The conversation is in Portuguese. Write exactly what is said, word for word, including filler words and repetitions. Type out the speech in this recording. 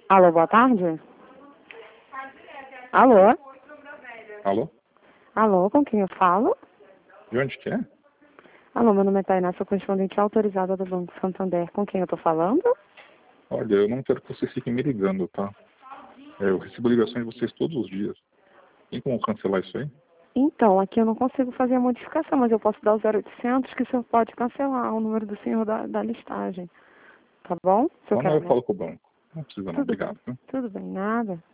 Alô, boa tarde? Alô? Alô? Alô, com quem eu falo? De onde que é? Alô, meu nome é Tainá, sou correspondente autorizada do Banco Santander. Com quem eu tô falando? Olha, eu não quero que vocês fiquem me ligando, tá? É, eu recebo ligações de vocês todos os dias. Tem como cancelar isso aí? Então, aqui eu não consigo fazer a modificação, mas eu posso dar o zero oitocentos que o senhor pode cancelar o número do senhor da, da listagem. Tá bom? Se eu Então não, quero, eu né? falo com o banco. Não precisa não, Tudo bem. obrigado. Viu? Tudo bem, nada.